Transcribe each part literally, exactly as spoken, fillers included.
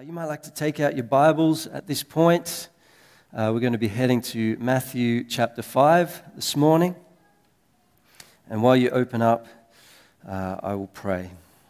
You might like to take out your Bibles at this point. Uh, we're going to be heading to Matthew chapter five this morning. And while you open up, uh, I will pray.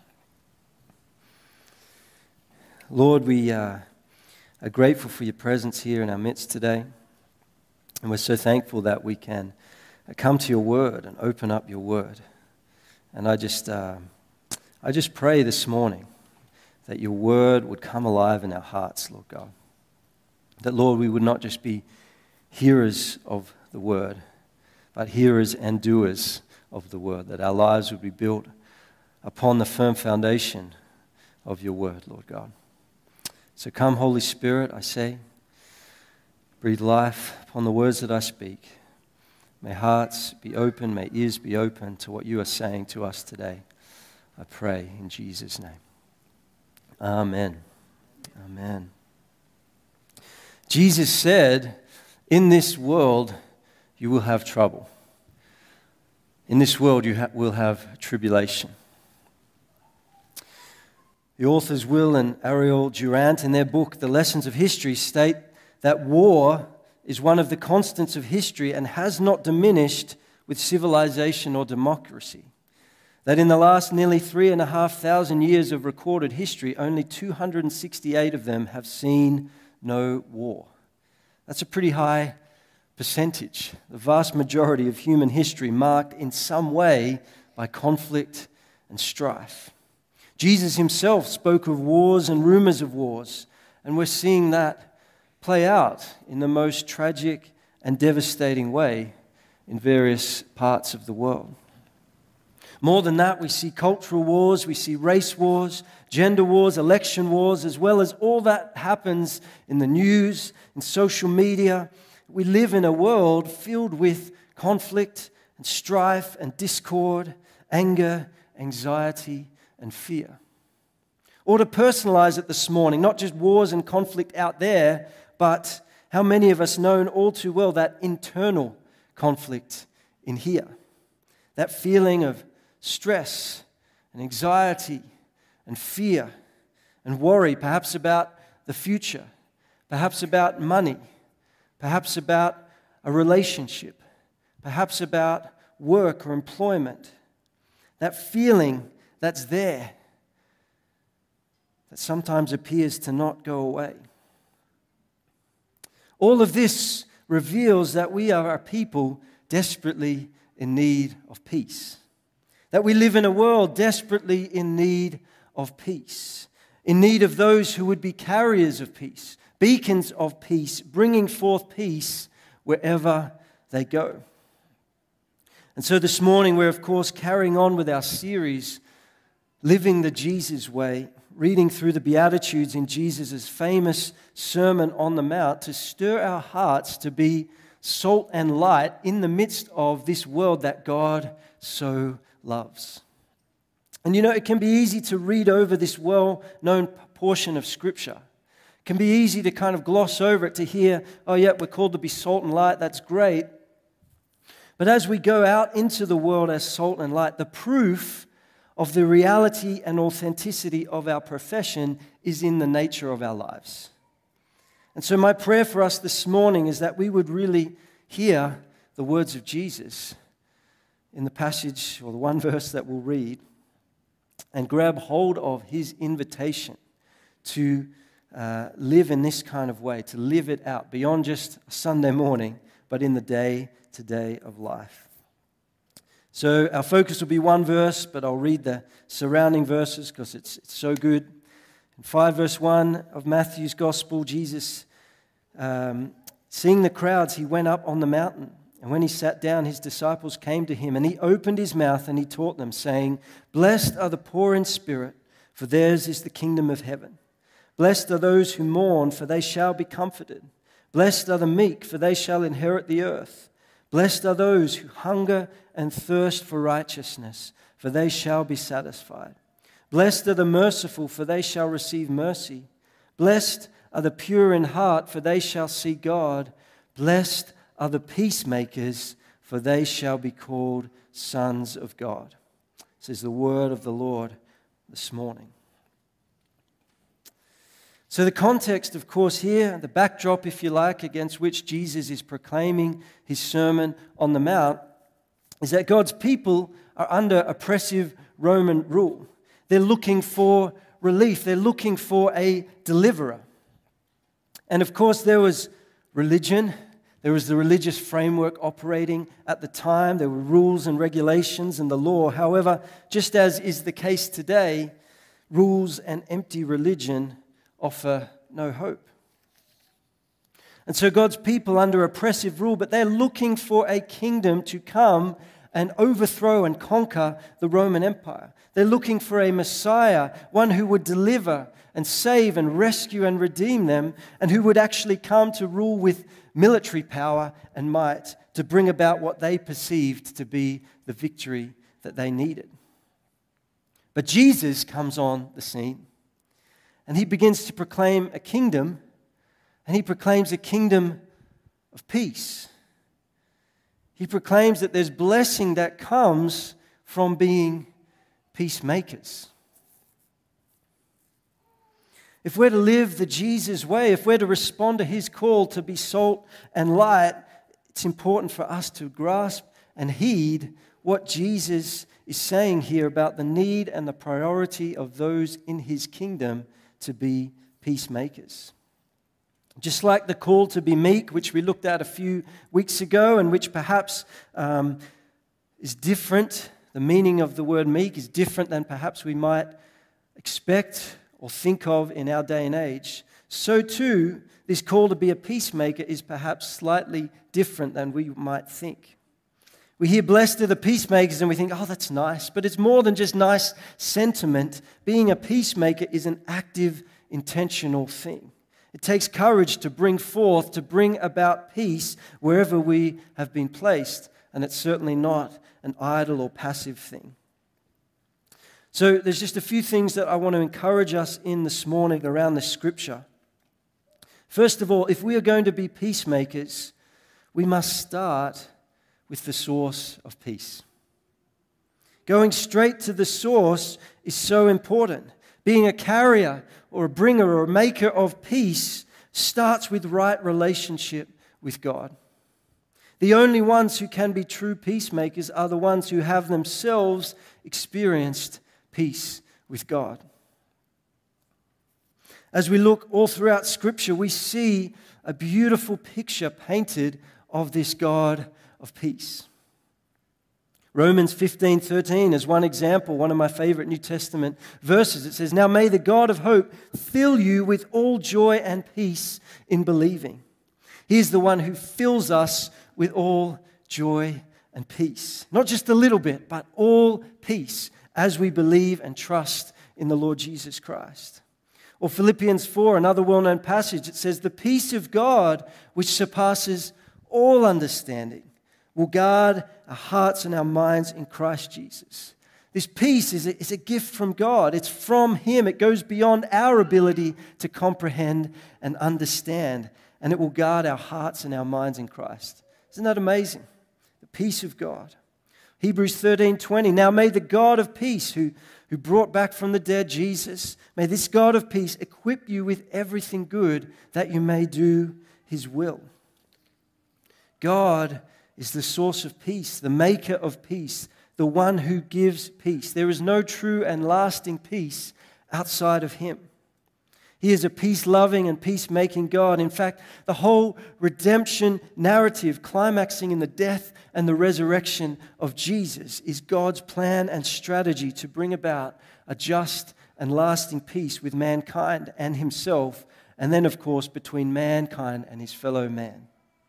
Lord, we uh, are grateful for your presence here in our midst today. And we're so thankful that we can come to your word and open up your word. And I just, uh, I just pray this morning that your word would come alive in our hearts, Lord God. That, Lord, we would not just be hearers of the word, but hearers and doers of the word. That our lives would be built upon the firm foundation of your word, Lord God. So come, Holy Spirit, I say, breathe life upon the words that I speak. May hearts be open, may ears be open to what you are saying to us today. I pray in Jesus' name. Amen. Amen. Jesus said, in this world you will have trouble. In this world you ha- will have tribulation. The authors Will and Ariel Durant, in their book, The Lessons of History, state that war is one of the constants of history and has not diminished with civilization or democracy. That in the last nearly three and a half thousand years of recorded history, only two hundred sixty-eight of them have seen no war. That's a pretty high percentage. The vast majority of human history marked in some way by conflict and strife. Jesus himself spoke of wars and rumors of wars, and we're seeing that play out in the most tragic and devastating way in various parts of the world. More than that, we see cultural wars, we see race wars, gender wars, election wars, as well as all that happens in the news, in social media. We live in a world filled with conflict and strife and discord, anger, anxiety, and fear. Or to personalize it this morning, not just wars and conflict out there, but how many of us know all too well that internal conflict in here. That feeling of stress and anxiety and fear and worry, perhaps about the future, perhaps about money, perhaps about a relationship, perhaps about work or employment. That feeling that's there that sometimes appears to not go away. All of this reveals that we are a people desperately in need of peace. That we live in a world desperately in need of peace, in need of those who would be carriers of peace, beacons of peace, bringing forth peace wherever they go. And so this morning we're, of course, carrying on with our series, Living the Jesus Way, reading through the Beatitudes in Jesus' famous Sermon on the Mount to stir our hearts to be salt and light in the midst of this world that God so loves. And you know, it can be easy to read over this well-known portion of Scripture. It can be easy to kind of gloss over it, to hear, oh yeah, we're called to be salt and light, that's great. But as we go out into the world as salt and light, the proof of the reality and authenticity of our profession is in the nature of our lives. And so my prayer for us this morning is that we would really hear the words of Jesus in the passage, or the one verse that we'll read, and grab hold of his invitation to uh, live in this kind of way, to live it out beyond just a Sunday morning, but in the day-to-day of life. So our focus will be one verse, but I'll read the surrounding verses because it's, it's so good. In five verse one of Matthew's Gospel, Jesus, um, seeing the crowds, he went up on the mountain. And when he sat down, his disciples came to him, and he opened his mouth and he taught them, saying, "Blessed are the poor in spirit, for theirs is the kingdom of heaven. Blessed are those who mourn, for they shall be comforted. Blessed are the meek, for they shall inherit the earth. Blessed are those who hunger and thirst for righteousness, for they shall be satisfied. Blessed are the merciful, for they shall receive mercy. Blessed are the pure in heart, for they shall see God. Blessed are the peacemakers, for they shall be called sons of God." This is the word of the Lord this morning. So the context, of course, here, the backdrop, if you like, against which Jesus is proclaiming his Sermon on the Mount, is that God's people are under oppressive Roman rule. They're looking for relief. They're looking for a deliverer. And of course, there was religion. There was the religious framework operating at the time. There were rules and regulations and the law. However, just as is the case today, rules and empty religion offer no hope. And so God's people under oppressive rule, but they're looking for a kingdom to come and overthrow and conquer the Roman Empire. They're looking for a Messiah, one who would deliver and save and rescue and redeem them, and who would actually come to rule with military power and might to bring about what they perceived to be the victory that they needed. But Jesus comes on the scene, and he begins to proclaim a kingdom, and he proclaims a kingdom of peace. He proclaims that there's blessing that comes from being peacemakers. If we're to live the Jesus way, if we're to respond to his call to be salt and light, it's important for us to grasp and heed what Jesus is saying here about the need and the priority of those in his kingdom to be peacemakers. Just like the call to be meek, which we looked at a few weeks ago, and which perhaps um, is different, the meaning of the word meek is different than perhaps we might expect or think of in our day and age, so too, this call to be a peacemaker is perhaps slightly different than we might think. We hear blessed are the peacemakers and we think, oh, that's nice, but it's more than just nice sentiment. Being a peacemaker is an active, intentional thing. It takes courage to bring forth, to bring about peace wherever we have been placed, and it's certainly not an idle or passive thing. So there's just a few things that I want to encourage us in this morning around this scripture. First of all, if we are going to be peacemakers, we must start with the source of peace. Going straight to the source is so important. Being a carrier or a bringer or a maker of peace starts with right relationship with God. The only ones who can be true peacemakers are the ones who have themselves experienced peace with God. As we look all throughout Scripture, we see a beautiful picture painted of this God of peace. Romans fifteen thirteen is one example, one of my favorite New Testament verses. It says, "Now may the God of hope fill you with all joy and peace in believing." He is the one who fills us with all joy and peace. Not just a little bit, but all peace as we believe and trust in the Lord Jesus Christ. Or Philippians four, another well-known passage, it says, "The peace of God, which surpasses all understanding, will guard our hearts and our minds in Christ Jesus." This peace is a, is a gift from God. It's from Him. It goes beyond our ability to comprehend and understand, and it will guard our hearts and our minds in Christ. Isn't that amazing? The peace of God. Hebrews thirteen twenty, "Now may the God of peace, who, who brought back from the dead Jesus, may this God of peace equip you with everything good that you may do His will." God is the source of peace, the maker of peace, the one who gives peace. There is no true and lasting peace outside of Him. He is a peace-loving and peace-making God. In fact, the whole redemption narrative, climaxing in the death and the resurrection of Jesus, is God's plan and strategy to bring about a just and lasting peace with mankind and Himself, and then, of course, between mankind and his fellow man.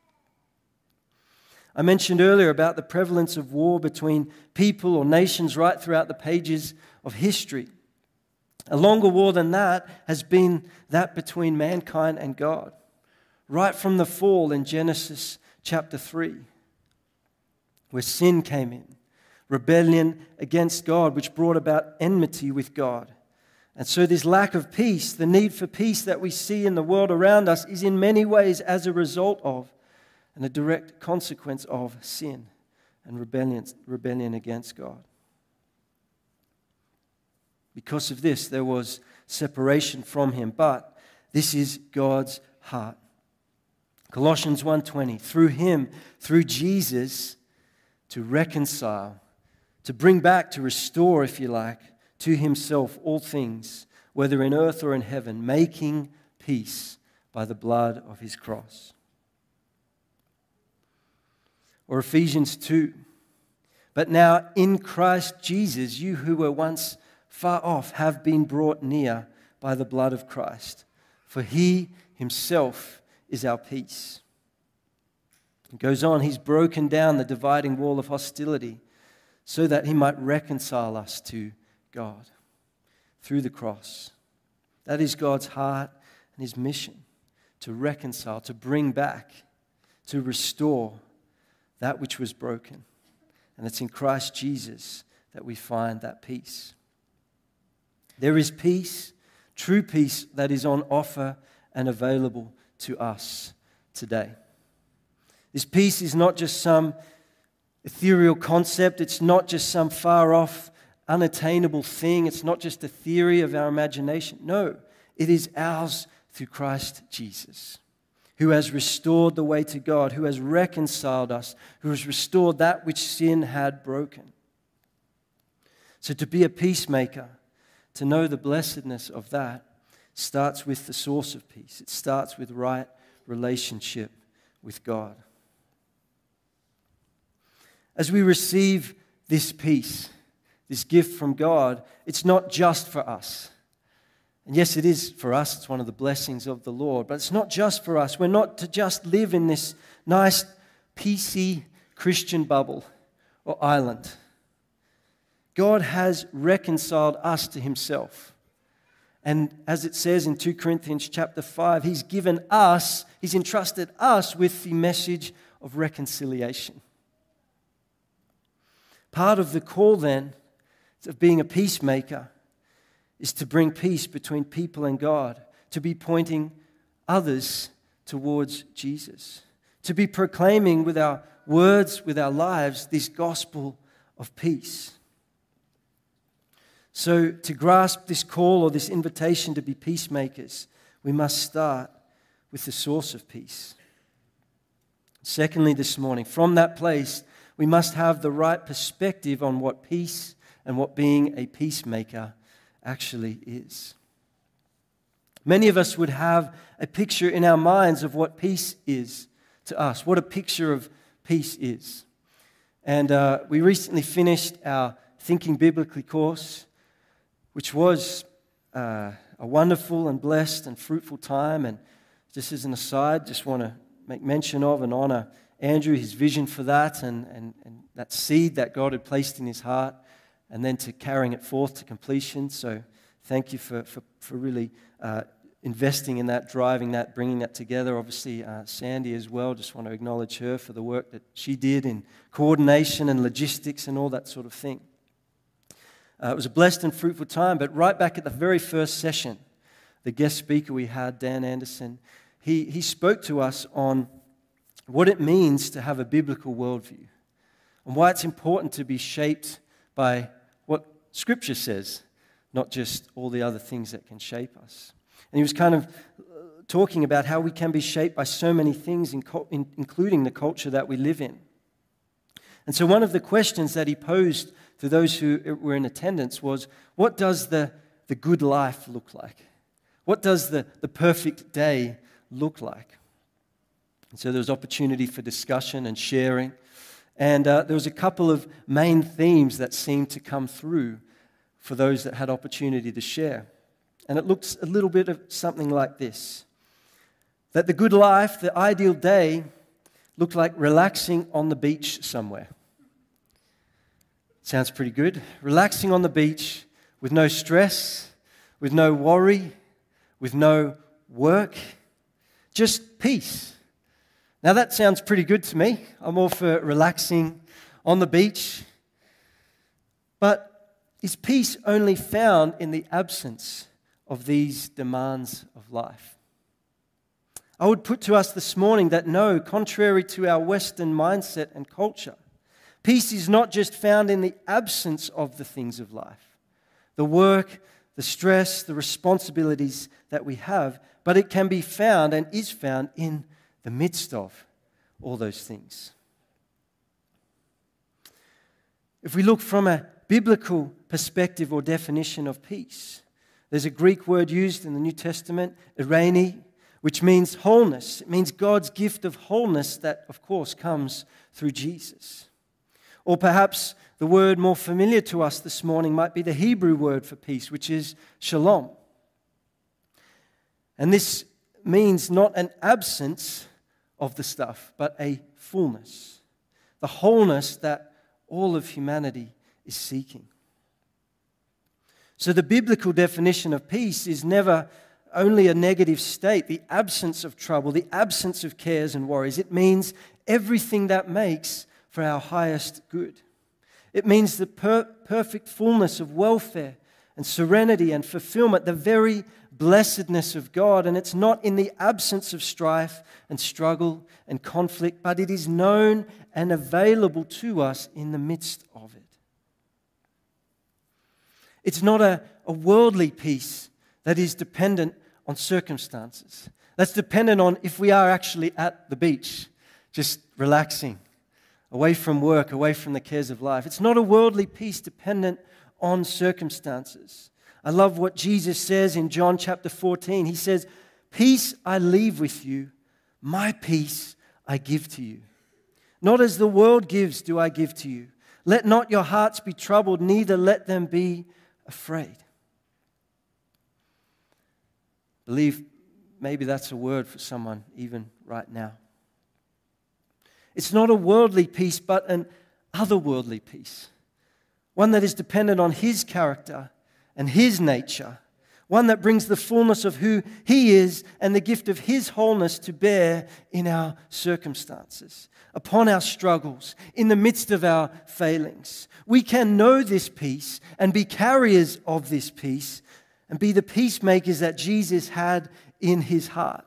I mentioned earlier about the prevalence of war between people or nations right throughout the pages of history. A longer war than that has been that between mankind and God, right from the fall in Genesis chapter three, where sin came in, rebellion against God, which brought about enmity with God. And so this lack of peace, the need for peace that we see in the world around us, is in many ways as a result of and a direct consequence of sin and rebellion, rebellion against God. Because of this, there was separation from Him. But This is God's heart. Colossians one twenty, through him, through Jesus, to reconcile, to bring back, to restore, if you like, to himself all things, whether in earth or in heaven, making peace by the blood of his cross. Or Ephesians two, but now in Christ Jesus, you who were once far off have been brought near by the blood of Christ, for he himself is our peace. It goes on, he's broken down the dividing wall of hostility so that he might reconcile us to God through the cross. That is God's heart and his mission, to reconcile, to bring back, to restore that which was broken. And it's in Christ Jesus that we find that peace. There is peace, true peace, that is on offer and available to us today. This peace is not just some ethereal concept. It's not just some far-off, unattainable thing. It's not just a theory of our imagination. No, it is ours through Christ Jesus, who has restored the way to God, who has reconciled us, who has restored that which sin had broken. So to be a peacemaker, to know the blessedness of that, starts with the source of peace. It starts with right relationship with God. As we receive this peace, this gift from God, it's not just for us. And yes, it is for us. It's one of the blessings of the Lord. But it's not just for us. We're not to just live in this nice, peacey Christian bubble or island. God has reconciled us to himself. And as it says in Second Corinthians chapter five, he's given us, he's entrusted us with the message of reconciliation. Part of the call then of being a peacemaker is to bring peace between people and God, to be pointing others towards Jesus, to be proclaiming with our words, with our lives, this gospel of peace. So to grasp this call or this invitation to be peacemakers, we must start with the source of peace. Secondly, this morning, from that place, we must have the right perspective on what peace and what being a peacemaker actually is. Many of us would have a picture in our minds of what peace is to us, what a picture of peace is. And uh, we recently finished our Thinking Biblically course, which was uh, a wonderful and blessed and fruitful time. And just as an aside, just want to make mention of and honor Andrew, his vision for that and, and, and that seed that God had placed in his heart, and then to carrying it forth to completion. So thank you for, for, for really uh, investing in that, driving that, bringing that together. Obviously, uh, Sandy as well, just want to acknowledge her for the work that she did in coordination and logistics and all that sort of thing. Uh, it was a blessed and fruitful time, but right back at the very first session, the guest speaker we had, Dan Anderson, he, he spoke to us on what it means to have a biblical worldview and why it's important to be shaped by what Scripture says, not just all the other things that can shape us. And he was kind of talking about how we can be shaped by so many things, including the culture that we live in. And so one of the questions that he posed to those who were in attendance was, what does the, the good life look like? What does the, the perfect day look like? And so there was opportunity for discussion and sharing. And uh, there was a couple of main themes that seemed to come through for those that had opportunity to share. And it looks a little bit of something like this. That the good life, the ideal day, looked like relaxing on the beach somewhere. Sounds pretty good. Relaxing on the beach with no stress, with no worry, with no work, just peace. Now that sounds pretty good to me. I'm all for relaxing on the beach. But is peace only found in the absence of these demands of life? I would put to us this morning that no, contrary to our Western mindset and culture, peace is not just found in the absence of the things of life, the work, the stress, the responsibilities that we have, but it can be found and is found in the midst of all those things. If we look from a biblical perspective or definition of peace, there's a Greek word used in the New Testament, eirene, which means wholeness. It means God's gift of wholeness that, of course, comes through Jesus. Or perhaps the word more familiar to us this morning might be the Hebrew word for peace, which is shalom. And this means not an absence of the stuff, but a fullness. The wholeness that all of humanity is seeking. So the biblical definition of peace is never only a negative state, the absence of trouble, the absence of cares and worries. It means everything that makes for our highest good. It means the per- perfect fullness of welfare and serenity and fulfillment, the very blessedness of God. And it's not in the absence of strife and struggle and conflict, but it is known and available to us in the midst of it. It's not a, a worldly peace that is dependent on circumstances. That's dependent on if we are actually at the beach, just relaxing, away from work, away from the cares of life. It's not a worldly peace dependent on circumstances. I love what Jesus says in John chapter fourteen. He says, "Peace I leave with you, my peace I give to you. Not as the world gives do I give to you. Let not your hearts be troubled, neither let them be afraid." I believe maybe that's a word for someone even right now. It's not a worldly peace, but an otherworldly peace. One that is dependent on His character and His nature. One that brings the fullness of who He is and the gift of His wholeness to bear in our circumstances, upon our struggles, in the midst of our failings. We can know this peace and be carriers of this peace and be the peacemakers that Jesus had in His heart.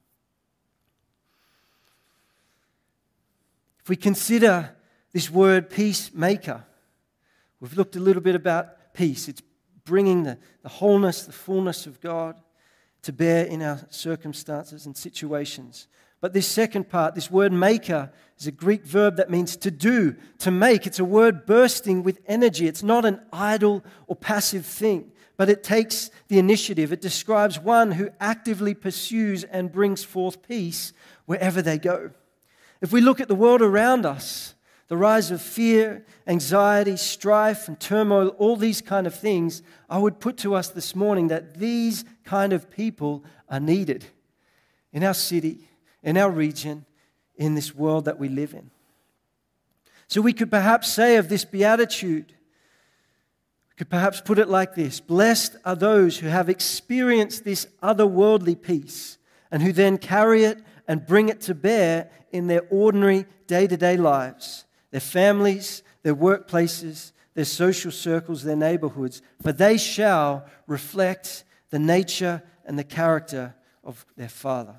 If we consider this word peacemaker, we've looked a little bit about peace. It's bringing the, the wholeness, the fullness of God to bear in our circumstances and situations. But this second part, this word maker, is a Greek verb that means to do, to make. It's a word bursting with energy. It's not an idle or passive thing, but it takes the initiative. It describes one who actively pursues and brings forth peace wherever they go. If we look at the world around us, the rise of fear, anxiety, strife, and turmoil, all these kind of things, I would put to us this morning that these kind of people are needed in our city, in our region, in this world that we live in. So we could perhaps say of this beatitude, we could perhaps put it like this: blessed are those who have experienced this otherworldly peace and who then carry it and bring it to bear in their ordinary day-to-day lives, their families, their workplaces, their social circles, their neighborhoods, for they shall reflect the nature and the character of their Father.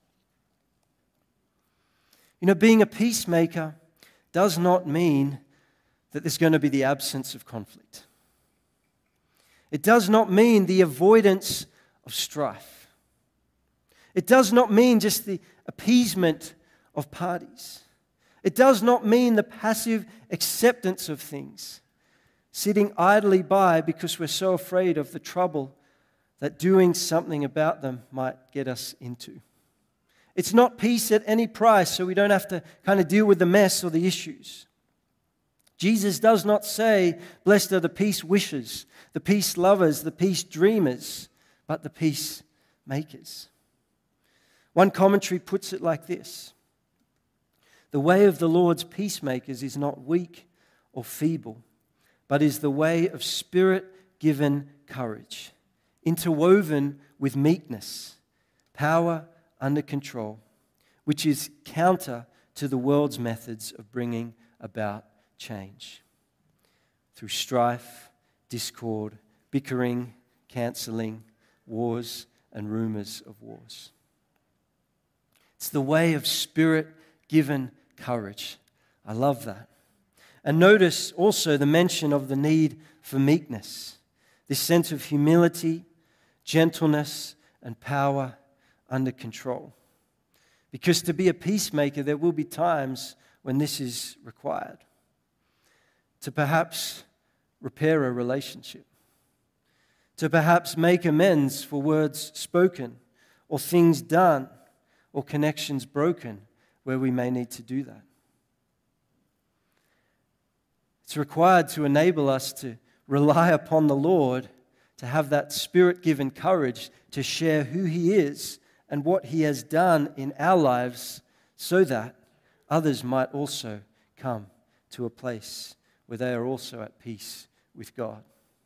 You know, being a peacemaker does not mean that there's going to be the absence of conflict. It does not mean the avoidance of strife. It does not mean just the appeasement of parties. It does not mean the passive acceptance of things, sitting idly by because we're so afraid of the trouble that doing something about them might get us into. It's not peace at any price, so we don't have to kind of deal with the mess or the issues. Jesus does not say, blessed are the peace wishers, the peace lovers, the peace dreamers, but the peace makers. One commentary puts it like this: the way of the Lord's peacemakers is not weak or feeble, but is the way of Spirit-given courage, interwoven with meekness, power under control, which is counter to the world's methods of bringing about change. Through strife, discord, bickering, cancelling, wars, and rumors of wars. It's the way of Spirit-given courage. I love that. And notice also the mention of the need for meekness, this sense of humility, gentleness, and power under control. Because to be a peacemaker, there will be times when this is required. To perhaps repair a relationship. To perhaps make amends for words spoken or things done or connections broken where we may need to do that. It's required to enable us to rely upon the Lord, to have that Spirit-given courage to share who He is and what He has done in our lives so that others might also come to a place where they are also at peace with God.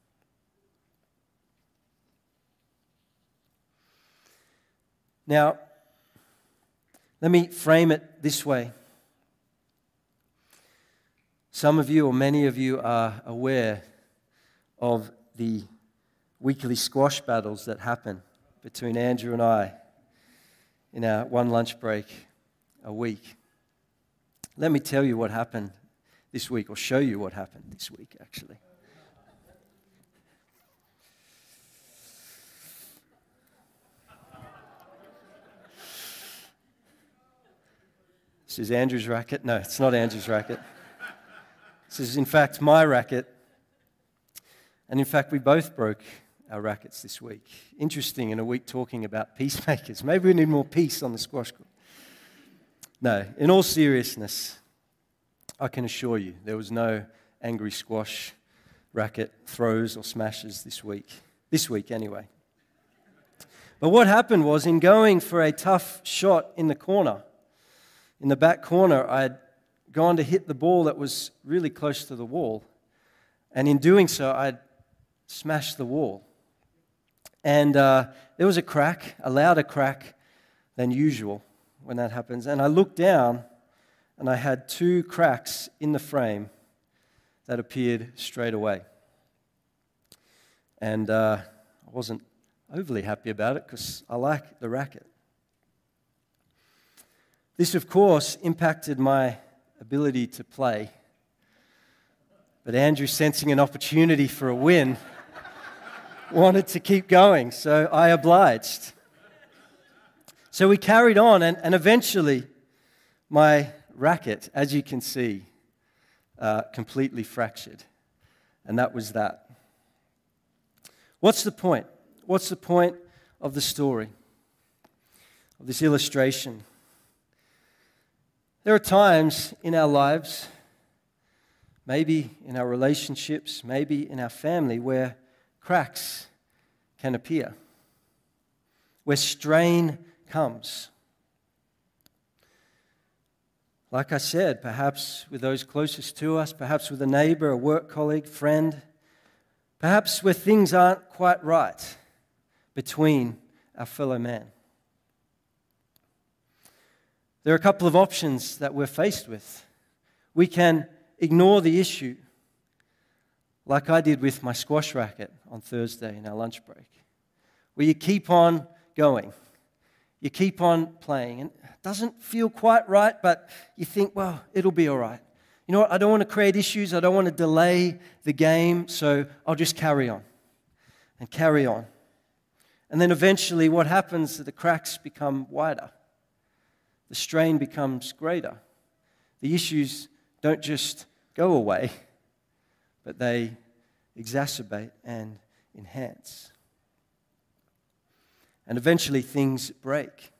Now, let me frame it this way. Some of you, or many of you, are aware of the weekly squash battles that happen between Andrew and I in our one lunch break a week. Let me tell you what happened this week, or show you what happened this week, actually. This is Andrew's racket. No, it's not Andrew's racket. This is, in fact, my racket. And in fact, we both broke our rackets this week. Interesting, in a week talking about peacemakers. Maybe we need more peace on the squash court. No, in all seriousness, I can assure you there was no angry squash racket throws or smashes this week. This week, anyway. But what happened was, in going for a tough shot in the corner, in the back corner, I had gone to hit the ball that was really close to the wall. And in doing so, I smashed the wall. And uh, there was a crack, a louder crack than usual when that happens. And I looked down, and I had two cracks in the frame that appeared straight away. And uh, I wasn't overly happy about it because I like the racket. This, of course, impacted my ability to play. But Andrew, sensing an opportunity for a win, wanted to keep going, so I obliged. So we carried on, and, and eventually my racket, as you can see, uh, completely fractured. And that was that. What's the point? What's the point of the story, of this illustration? There are times in our lives, maybe in our relationships, maybe in our family, where cracks can appear, where strain comes. Like I said, perhaps with those closest to us, perhaps with a neighbor, a work colleague, friend, perhaps where things aren't quite right between our fellow man. There are a couple of options that we're faced with. We can ignore the issue, like I did with my squash racket on Thursday in our lunch break, where you keep on going. You keep on playing. And it doesn't feel quite right, but you think, well, it'll be all right. You know what? I don't want to create issues. I don't want to delay the game, so I'll just carry on and carry on. And then eventually what happens is the cracks become wider. The strain becomes greater. The issues don't just go away, but they exacerbate and enhance. And eventually things break.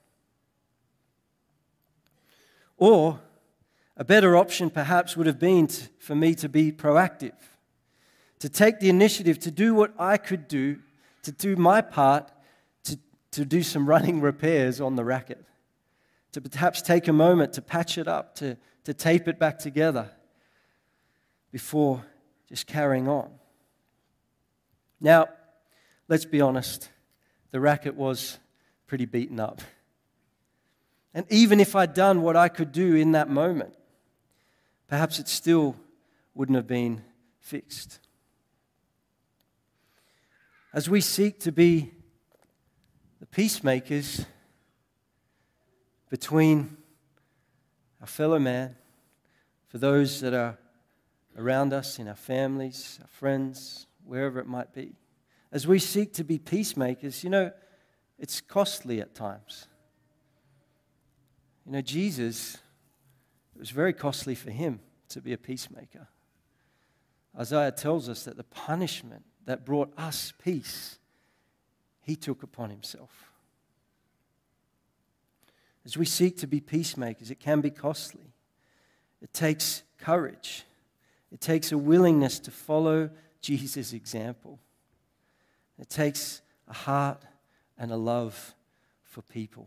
Or a better option perhaps would have been to, for me to be proactive, to take the initiative to do what I could do, to do my part, to, to do some running repairs on the racket, to perhaps take a moment to patch it up, to, to tape it back together before just carrying on. Now, let's be honest, the racket was pretty beaten up. And even if I'd done what I could do in that moment, perhaps it still wouldn't have been fixed. As we seek to be the peacemakers between our fellow man, for those that are around us, in our families, our friends, wherever it might be. As we seek to be peacemakers, you know, it's costly at times. You know, Jesus, it was very costly for him to be a peacemaker. Isaiah tells us that the punishment that brought us peace, he took upon himself. As we seek to be peacemakers, it can be costly. It takes courage. It takes a willingness to follow Jesus' example. It takes a heart and a love for people.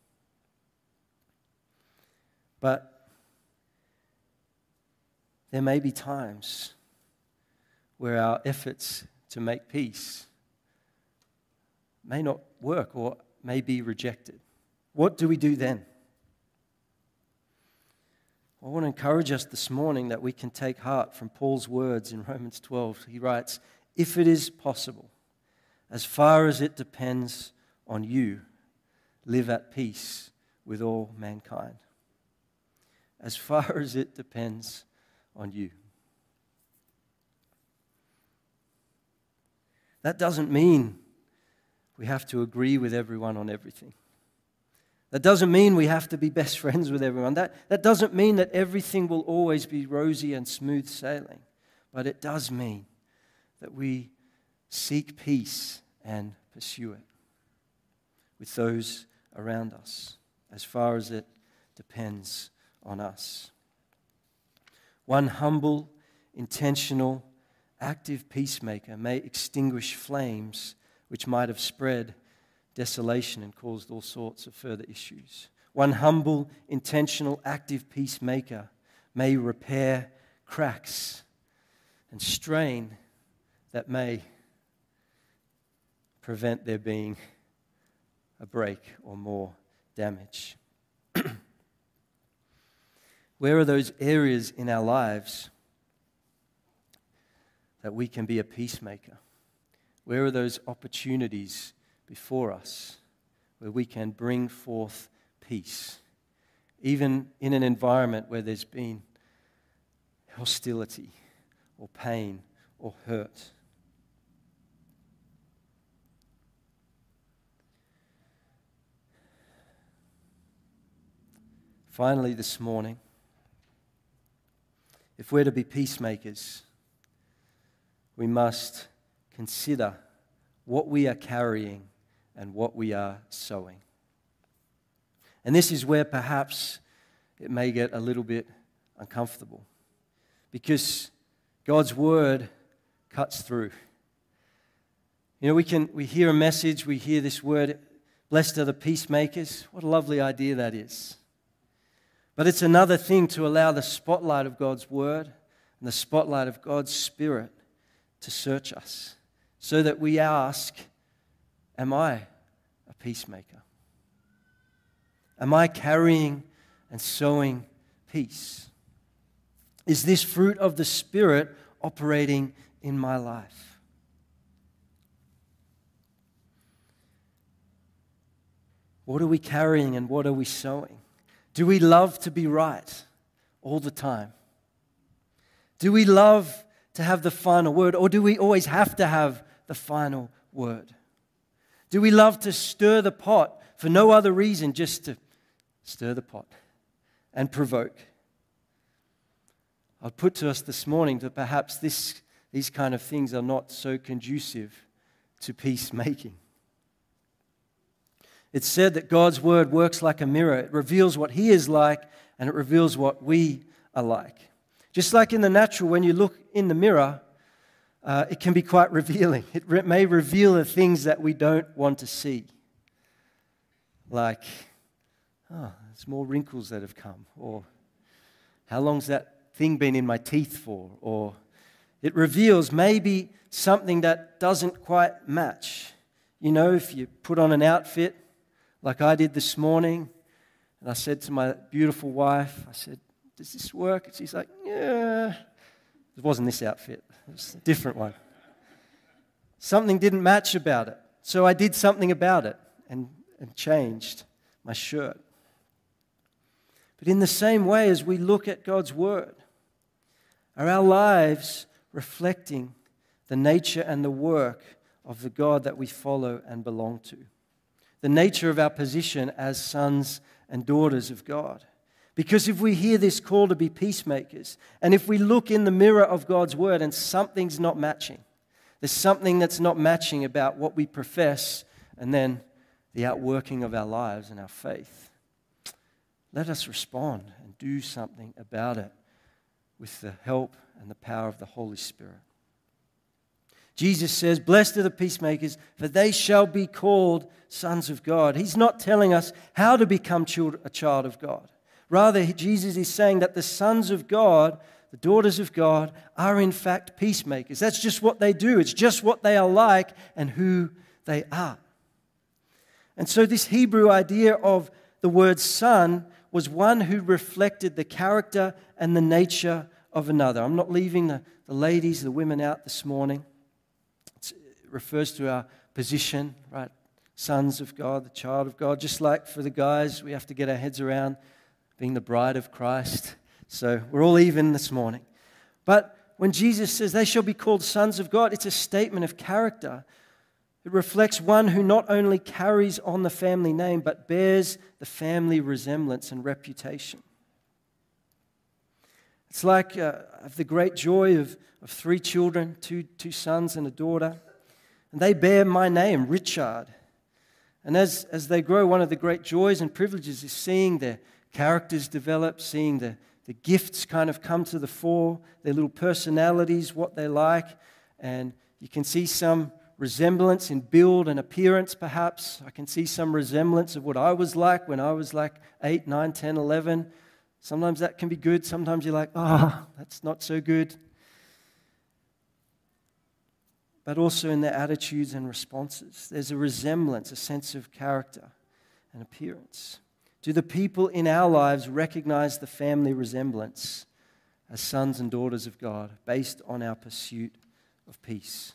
But there may be times where our efforts to make peace may not work or may be rejected. What do we do then? I want to encourage us this morning that we can take heart from Paul's words in Romans twelve. He writes, "If it is possible, as far as it depends on you, live at peace with all mankind." As far as it depends on you. That doesn't mean we have to agree with everyone on everything. That doesn't mean we have to be best friends with everyone. That, that doesn't mean that everything will always be rosy and smooth sailing. But it does mean that we seek peace and pursue it with those around us, as far as it depends on us. One humble, intentional, active peacemaker may extinguish flames which might have spread desolation and caused all sorts of further issues. One humble, intentional, active peacemaker may repair cracks and strain that may prevent there being a break or more damage. Where are those areas in our lives that we can be a peacemaker? Where are those opportunities before us where we can bring forth peace, even in an environment where there's been hostility or pain or hurt? Finally, this morning, if we're to be peacemakers, we must consider what we are carrying and what we are sowing. And this is where perhaps it may get a little bit uncomfortable, because God's word cuts through. You know, we can we hear a message, we hear this word, blessed are the peacemakers. What a lovely idea that is. But it's another thing to allow the spotlight of God's word and the spotlight of God's Spirit to search us, so that we ask, am I a peacemaker? Am I carrying and sowing peace? Is this fruit of the Spirit operating in my life? What are we carrying and what are we sowing? Do we love to be right all the time? Do we love to have the final word, or do we always have to have the final word? Do we love to stir the pot for no other reason, just to stir the pot and provoke? I'll put to us this morning that perhaps this, these kind of things are not so conducive to peacemaking. It's said that God's word works like a mirror. It reveals what He is like, and it reveals what we are like. Just like in the natural, when you look in the mirror, uh, it can be quite revealing. It re- may reveal the things that we don't want to see. Like, oh, there's more wrinkles that have come. Or, how long's that thing been in my teeth for? Or, it reveals maybe something that doesn't quite match. You know, if you put on an outfit, like I did this morning, and I said to my beautiful wife, I said, does this work? And she's like, yeah. It wasn't this outfit. It was a different one. Something didn't match about it. So I did something about it and, and changed my shirt. But in the same way, as we look at God's word, are our lives reflecting the nature and the work of the God that we follow and belong to? The nature of our position as sons and daughters of God. Because if we hear this call to be peacemakers, and if we look in the mirror of God's word and something's not matching, there's something that's not matching about what we profess and then the outworking of our lives and our faith, let us respond and do something about it with the help and the power of the Holy Spirit. Jesus says, "Blessed are the peacemakers, for they shall be called sons of God." He's not telling us how to become a child of God. Rather, Jesus is saying that the sons of God, the daughters of God, are in fact peacemakers. That's just what they do. It's just what they are like and who they are. And so this Hebrew idea of the word son was one who reflected the character and the nature of another. I'm not leaving the, the ladies, the women out this morning. It's, it refers to our position, right? Sons of God, the child of God. Just like for the guys, we have to get our heads around being the bride of Christ. So we're all even this morning. But when Jesus says they shall be called sons of God, it's a statement of character. It reflects one who not only carries on the family name, but bears the family resemblance and reputation. It's like uh, I have the great joy of, of three children, two, two sons and a daughter, and they bear my name, Richard. And as, as they grow, one of the great joys and privileges is seeing their characters develop, seeing the, the gifts kind of come to the fore, their little personalities, what they like, and you can see some resemblance in build and appearance, perhaps. I can see some resemblance of what I was like when I was like eight, nine, ten, eleven. Sometimes that can be good. Sometimes you're like, oh, that's not so good. But also in their attitudes and responses. There's a resemblance, a sense of character and appearance. Do the people in our lives recognize the family resemblance as sons and daughters of God based on our pursuit of peace?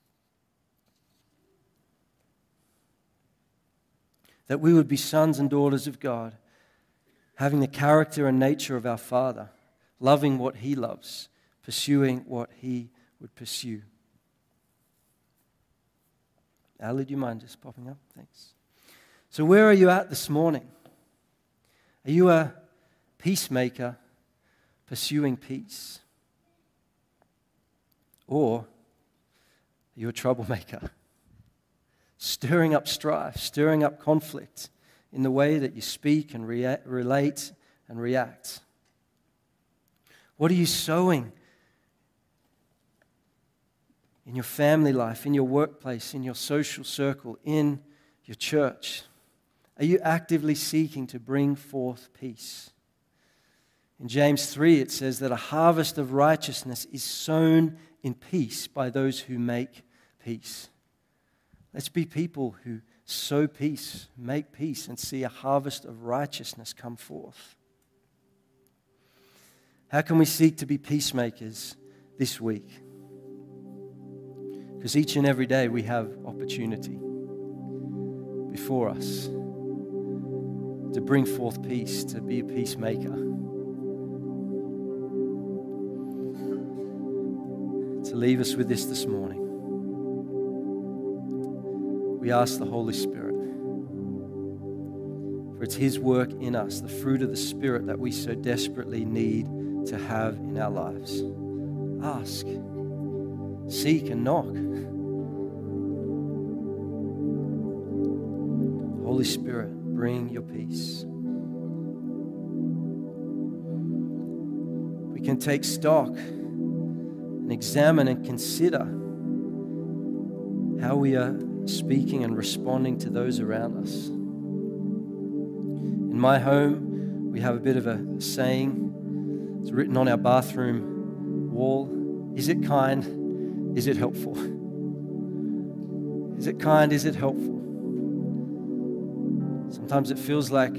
That we would be sons and daughters of God, having the character and nature of our Father, loving what He loves, pursuing what He would pursue. Ali, do you mind just popping up? Thanks. So where are you at this morning? Are you a peacemaker pursuing peace? Or are you a troublemaker? Stirring up strife, stirring up conflict in the way that you speak and rea- relate and react. What are you sowing in your family life, in your workplace, in your social circle, in your church? Are you actively seeking to bring forth peace? In James three, it says that a harvest of righteousness is sown in peace by those who make peace. Let's be people who sow peace, make peace, and see a harvest of righteousness come forth. How can we seek to be peacemakers this week? Because each and every day we have opportunity before us to bring forth peace, to be a peacemaker, to leave us with this this morning. We ask the Holy Spirit, for it's His work in us, the fruit of the Spirit that we so desperately need to have in our lives. Ask, seek, and knock. Holy Spirit, bring your peace. We can take stock and examine and consider how we are speaking and responding to those around us. In my home, we have a bit of a saying. It's written on our bathroom wall. Is it kind? Is it helpful? Is it kind? Is it helpful? Sometimes it feels like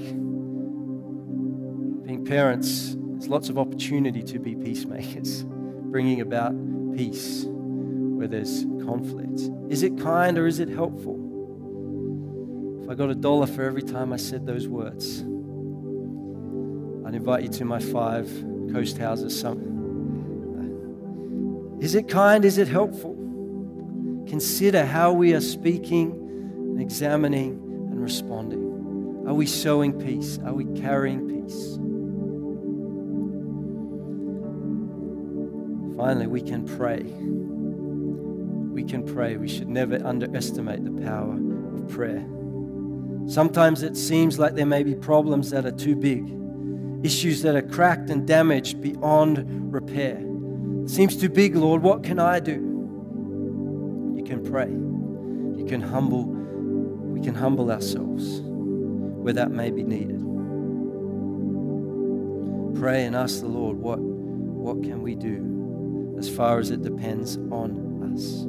being parents, there's lots of opportunity to be peacemakers, bringing about peace where there's conflict. Is it kind or is it helpful? If I got a dollar for every time I said those words, I'd invite you to my five coast houses. Some. Is it kind? Is it helpful? Consider how we are speaking and examining and responding. Are we sowing peace? Are we carrying peace? Finally, we can pray. We can pray. We should never underestimate the power of prayer. Sometimes it seems like there may be problems that are too big, issues that are cracked and damaged beyond repair. It seems too big, Lord. What can I do? You can pray. You can humble. We can humble ourselves where that may be needed. Pray and ask the Lord, what, what can we do as far as it depends on us?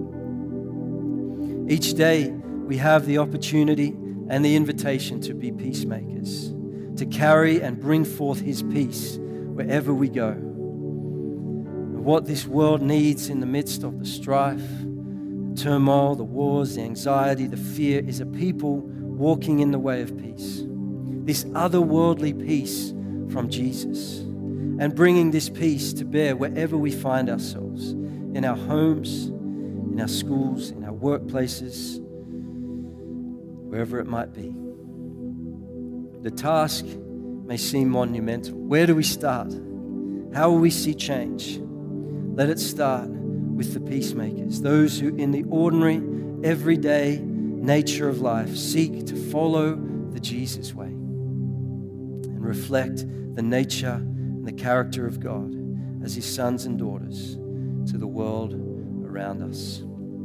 Each day we have the opportunity and the invitation to be peacemakers, to carry and bring forth His peace wherever we go. And what this world needs in the midst of the strife, the turmoil, the wars, the anxiety, the fear, is a people walking in the way of peace. This otherworldly peace from Jesus, and bringing this peace to bear wherever we find ourselves, in our homes, in our schools, in our workplaces, wherever it might be. The task may seem monumental. Where do we start? How will we see change? Let it start with the peacemakers, those who in the ordinary, everyday nature of life seek to follow the Jesus way and reflect the nature and the character of God as His sons and daughters to the world around us.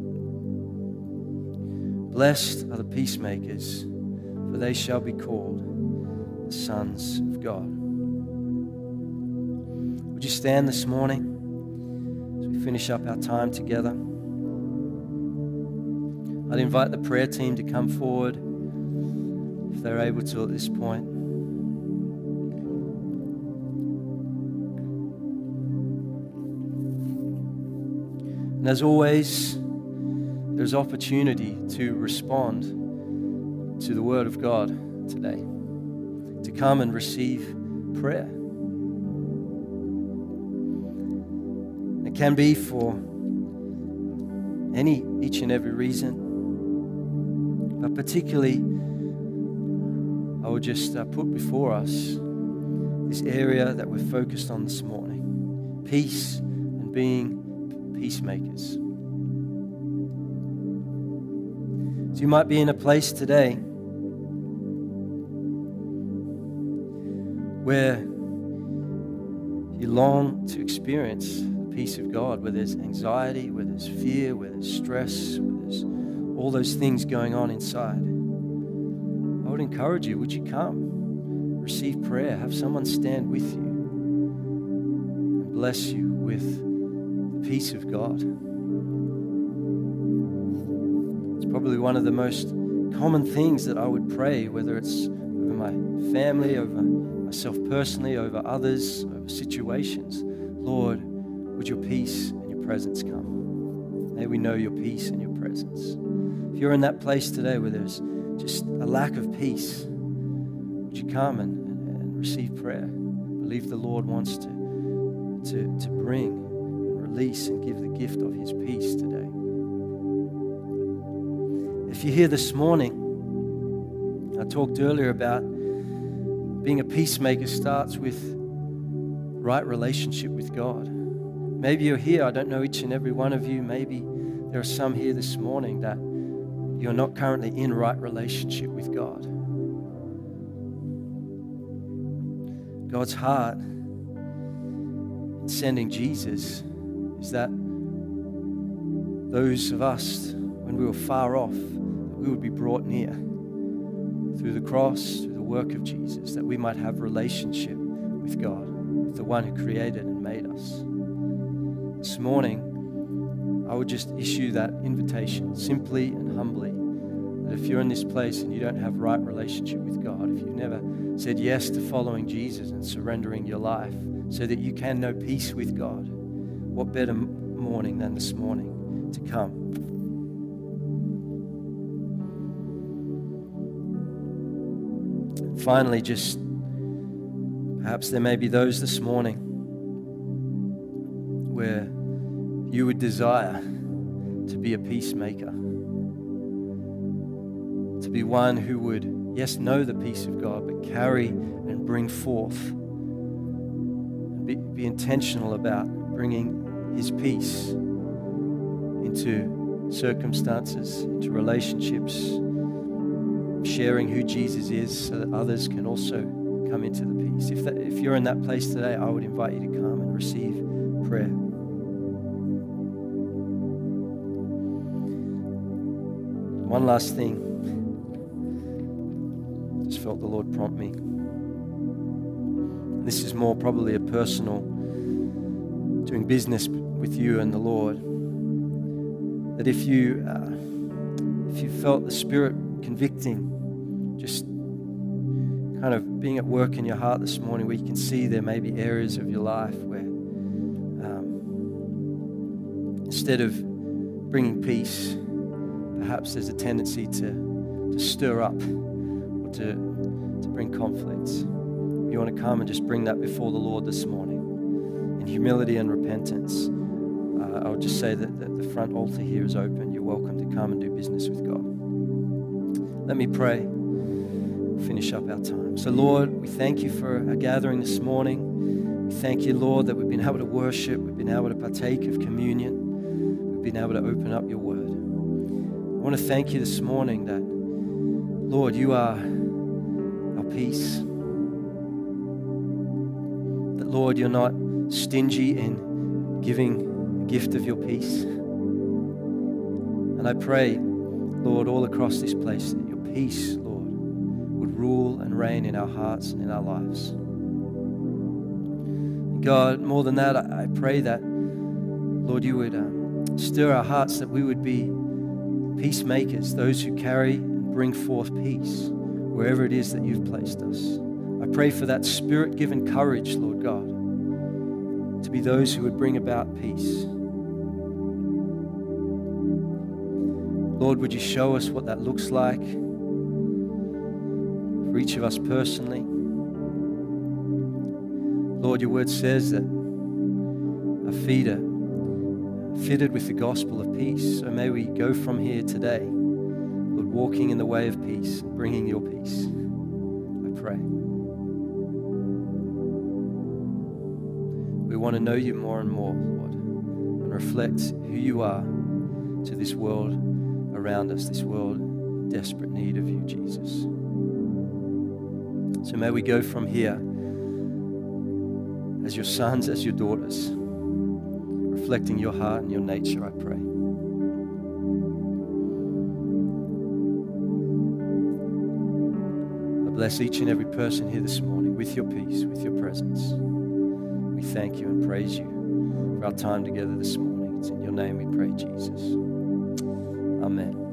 Blessed are the peacemakers, for they shall be called the sons of God. Would you stand this morning as we finish up our time together? I'd invite the prayer team to come forward if they're able to at this point. And as always, there's opportunity to respond to the Word of God today, to come and receive prayer. It can be for any, each and every reason, but particularly, I will just uh, put before us this area that we're focused on this morning: peace and being peacemakers. So you might be in a place today where you long to experience the peace of God, where there's anxiety, where there's fear, where there's stress, where there's all those things going on inside. I would encourage you, would you come, receive prayer, have someone stand with you and bless you with the peace of God. It's probably one of the most common things that I would pray, whether it's over my family, over myself personally, over others, over situations. Lord, would your peace and your presence come? May we know your peace and your presence. If you're in that place today where there's just a lack of peace, would you come and, and, and receive prayer? I believe the Lord wants to, to, to bring and release and give the gift of His peace today. If you're here this morning, I talked earlier about being a peacemaker starts with right relationship with God. Maybe you're here, I don't know each and every one of you, maybe there are some here this morning that you're not currently in right relationship with God. God's heart in sending Jesus is that those of us, when we were far off, that we would be brought near through the cross, through the work of Jesus, that we might have relationship with God, with the one who created and made us. This morning, I would just issue that invitation simply and humbly, that if you're in this place and you don't have right relationship with God, if you've never said yes to following Jesus and surrendering your life so that you can know peace with God, what better morning than this morning to come? Finally, just perhaps there may be those this morning where you would desire to be a peacemaker, to be one who would yes, know the peace of God, but carry and bring forth. Be, be intentional about bringing His peace into circumstances, into relationships, sharing who Jesus is so that others can also come into the peace. If, that, if you're in that place today, I would invite you to come and receive prayer. One last thing. Just felt the Lord prompt me. This is more probably a personal doing business with you and the Lord. That if you uh, if you felt the Spirit convicting, just kind of being at work in your heart this morning, where you can see there may be areas of your life where um, instead of bringing peace, perhaps there's a tendency to, to stir up or to, to bring conflicts. You want to come and just bring that before the Lord this morning in humility and repentance. Uh, I'll just say that, that the front altar here is open. You're welcome to come and do business with God. Let me pray. We'll finish up our time. So, Lord, we thank you for our gathering this morning. We thank you, Lord, that we've been able to worship. We've been able to partake of communion. We've been able to open up your word. I want to thank you this morning that, Lord, you are our peace. That, Lord, you're not stingy in giving the gift of your peace. And I pray, Lord, all across this place that your peace, Lord, would rule and reign in our hearts and in our lives. And God, more than that, I, I pray that, Lord, you would um, stir our hearts, that we would be peacemakers, those who carry and bring forth peace wherever it is that you've placed us. I pray for that Spirit-given courage, Lord God, to be those who would bring about peace. Lord, would you show us what that looks like for each of us personally? Lord, your word says that our feet are fitted with the gospel of peace. So may we go from here today, Lord, walking in the way of peace, bringing your peace. I pray. We want to know you more and more, Lord, and reflect who you are to this world around us, this world in desperate need of you, Jesus. So may we go from here as your sons, as your daughters, reflecting your heart and your nature, I pray. I bless each and every person here this morning with your peace, with your presence. We thank you and praise you for our time together this morning. It's in your name we pray, Jesus. Amen.